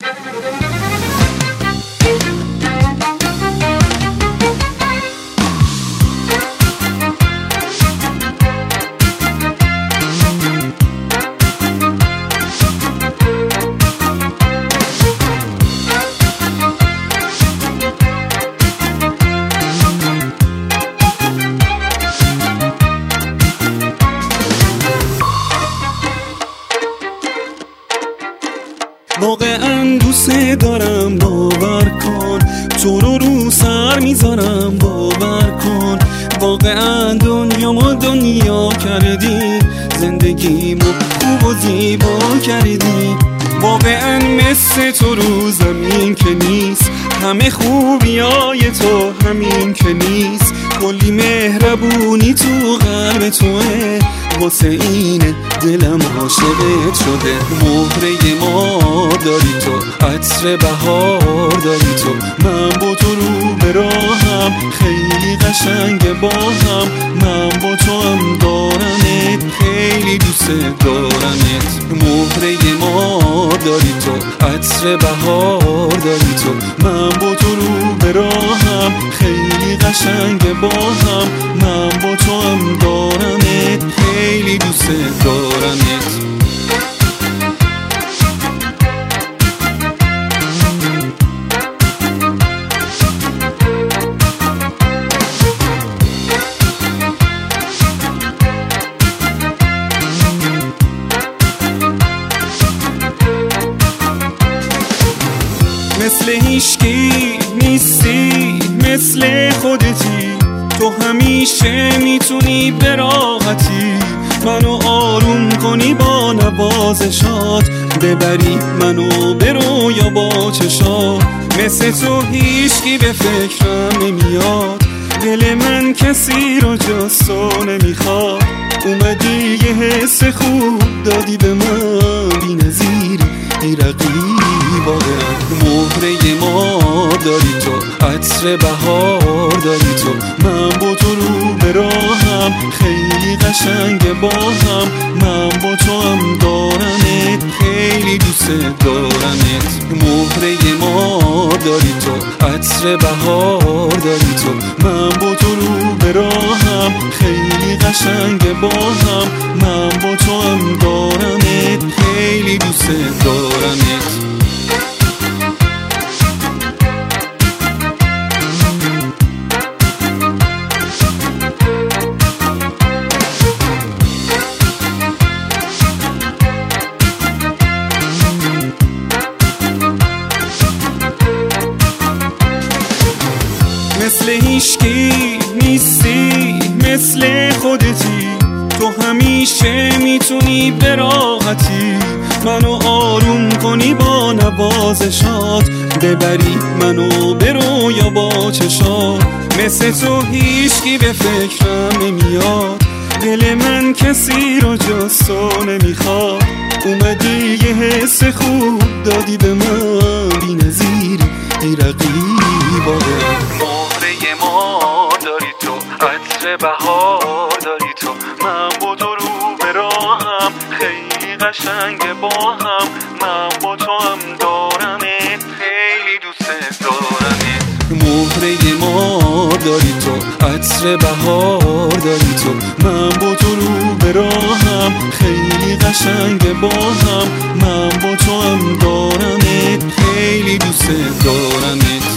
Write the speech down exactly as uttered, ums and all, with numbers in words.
واقعا دوست دارم، باور کن. تو رو رو سر میذارم، باور کن. واقعا دنیا ما دنیا کردی، زندگیمو خوب و زیبا کردی. واقعا مثل تو رو زمین که نیست، همه خوبیای تو همین که نیست. کلی مهربونی تو قلب توه، واسه اینه دلم عاشقت شده. مهره ما داری تو، عطر بهار داری تو. من با تو رو به راهم، خیلی قشنگ با هم. من با تو هم دارمت، خیلی دوست دارمت. مهره ما داری تو، عطر بهار داری تو. من با تو رو به راهم، خیلی قشنگ با هم. من با تو هم دارمت، خیلی دوست دارمت. مثل هیچکی نیستی، مثل خودتی. تو همیشه میتونی به راحتی منو آروم کنی با نوازشات، ببری منو به رویا با چشات. مثل تو هیچکی به فکرم نمیاد، دل من کسی رو جز تو نمیخواد. اومدی یه حس خوب دادی به من، بی نظیری بی رقیبی. واقعا مهره ما داری تو، عطر بهار داری تو. من با تو رو به راهم، خیلی قشنگ با هم. من با تو هم دارمت، خیلی دوست دارمت. مهره ما داری تو، عطر بهار داری تو. من با تو رو به راهم، خیلی قشنگ با هم. من با تو هم دارمت، خیلی دوست دارمت. مثل هیچکی نیستی، مثل خودتی. تو همیشه میتونی به راحتی منو آروم کنی با نوازشات، ببری منو به رویا با چشات. مثل تو هیچکی به فکرم نمیاد، دل من کسی رو جز تو نمیخواد. اومدی یه حس خوب دادی به من، بی نظیری بی رقیبی. واقعا مهره ما داری تو، عطر بهار داری تو. من با تو رو به راهم، خیلی قشنگ با هم. من با تو هم دارمت، خیلی دوست دارمت. مهره ما داری تو، عطر بهار داری تو. من با تو رو به راهم، خیلی قشنگ با هم. من با تو هم دارمت، خیلی دوست دارمت.